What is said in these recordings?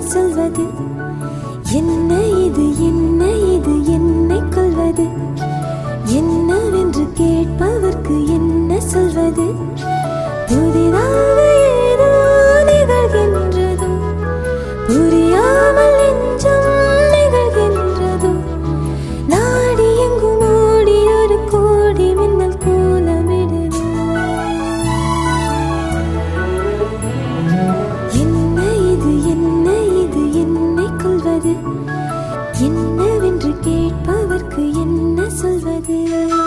சொல்வது? என்ன இது என்ன இது என்னை கொள்வது? என்னவென்று கேட்பவர்க்கு என்ன சொல்வது? புதிதாக ஏதோ நிகழ்கின்றதோ, புரியாமல் நெஞ்சம் நிகழ்கின்றதோ, நாடி எங்கும் ஓடி ஒரு கோடி மின்னல் கோலமிடுதோ. என்ன இது என்ன இது என்னை கொள்வது? என்னவென்று கேட்பவர்க்கு என்ன சொல்வது?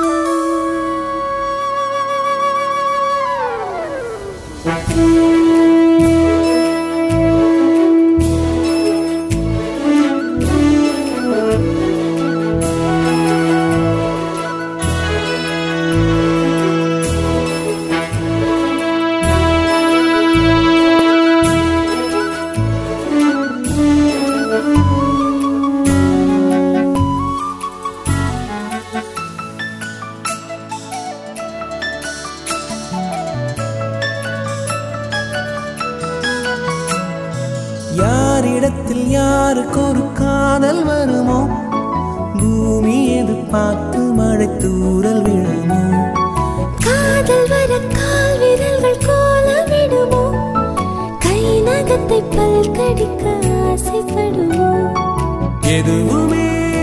யாரிடத்தில் யாருக்கு ஒரு காதல் வருமோ, பூமி எதிர்பார்த்து மழை தூறல் விழுமோ, காதல் வர கால் விரல்கள் கோலமிடுமோ, கை நகத்தை பல் கடிக்க ஆசைப்படுமோ, எதுவுமே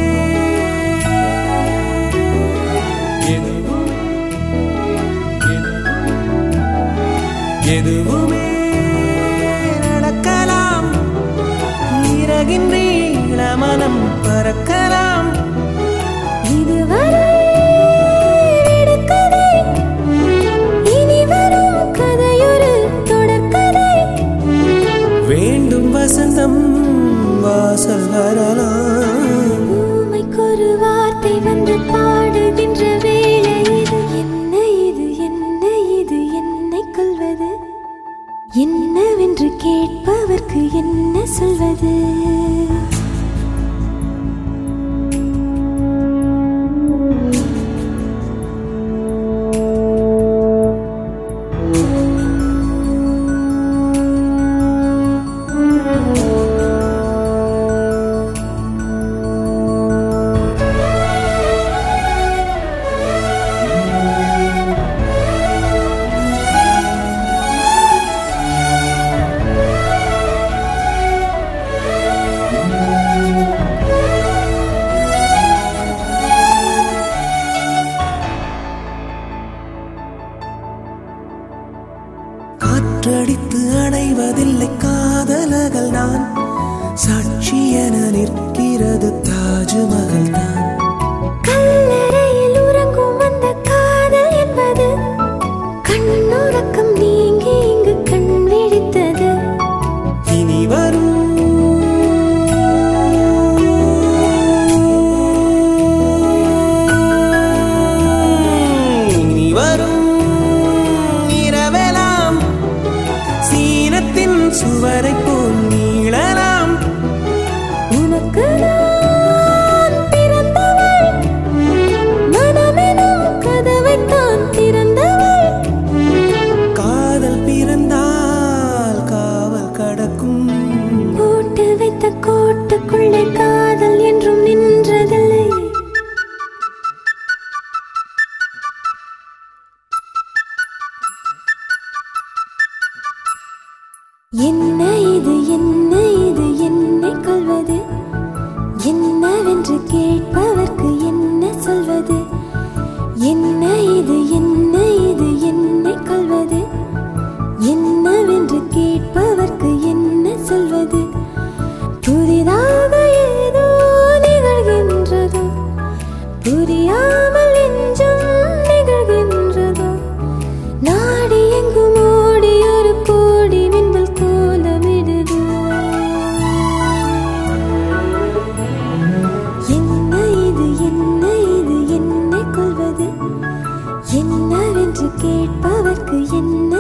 எதுவுமே நடக்கலாம், இறகின்ற மனம் பறக்கலாம். இதுவரை கதை, இனி வரும் கதையொரு தொடர்கதை. வேண்டும் வசந்தம் வாசல் வரலாம், ஊமைக்கொரு வார்த்தை வந்து பாடுகின்ற வேளை இது. என்ன இது என்ன இது என்னை கொள்வது? என்னவென்று கேட்பவர்க்கு என்ன சொல்வது? காற்றடித்து அணைவதில்லை காதலர்கள் தான், சாட்சி என நிற்கிறது தாஜ்மஹல் தான். கல்லறையில் உறங்கும் அந்த காதல் என்பது, கண்ணுறக்கம் நீங்கி இங்கு கண் விழித்தது. இனி வரும் இனி வரும் இரவெல்லாம் சீனத்தின் சுவரை போல் நீளலாம். உனக்கு நான் பிறந்தவள், மனமெனும் கதவைத்தான் திறந்தவள். காதல் பிறந்தால் காவல் கடக்கும், போட்டு வைத்த கோட்டுக்குள்ளே காதல் என்றும் நின்றதில்லை. என்ன இது என்ன இது என்னை கொள்வது? என்னவென்று கேட்பவர்க்கு என்ன சொல்வது? என்ன இது என்ன இது என்னை கொள்வது? என்னவென்று கேட்பவர்க்கு என்ன சொல்வது? புதிதாக ஏதோ நிகழ்கின்றதோ, புரியாமல் நெஞ்சம் நிகழ்கின்றதோ, நாடி எங்கும் ஓடி ஒரு கோடி மின்னல் கோலமிடுதோ. என்ன இது என்ன இது என்னை கொள்வது? என்னவென்று கேட்பவர்க்கு என்ன